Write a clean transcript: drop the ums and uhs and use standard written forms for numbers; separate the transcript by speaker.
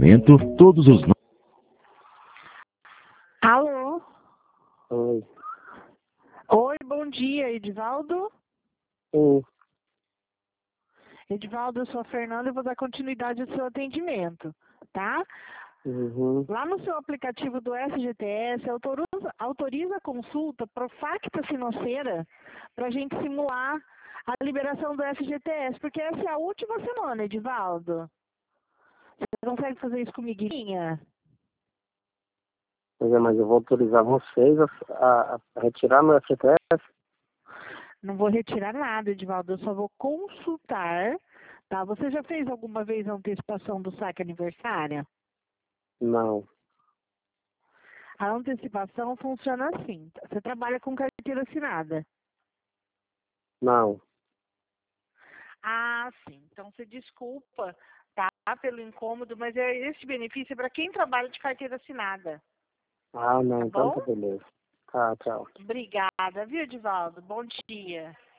Speaker 1: momento, todos os...
Speaker 2: Alô?
Speaker 3: Oi.
Speaker 2: Oi, bom dia, Edivaldo?
Speaker 3: Sim.
Speaker 2: Edivaldo, eu sou a Fernanda e vou dar continuidade ao seu atendimento, tá?
Speaker 3: Uhum.
Speaker 2: Lá no seu aplicativo do SGTS, autoriza a consulta Profacta Financeira para a gente simular a liberação do SGTS, porque essa é a última semana, Edivaldo. Você consegue fazer isso comigo?
Speaker 3: Pois é, mas eu vou autorizar vocês a retirar meu FGTS?
Speaker 2: Não vou retirar nada, Edivaldo, eu só vou consultar, tá? Você já fez alguma vez a antecipação do saque aniversário?
Speaker 3: Não.
Speaker 2: A antecipação funciona assim. Você trabalha com carteira assinada?
Speaker 3: Não.
Speaker 2: Ah, sim. Então você desculpa, tá? Pelo incômodo, mas esse benefício é para quem trabalha de carteira assinada.
Speaker 3: Ah, não.
Speaker 2: Tá
Speaker 3: Então
Speaker 2: bom?
Speaker 3: tá beleza. Tá, tchau.
Speaker 2: Obrigada, viu, Edivaldo? Bom dia.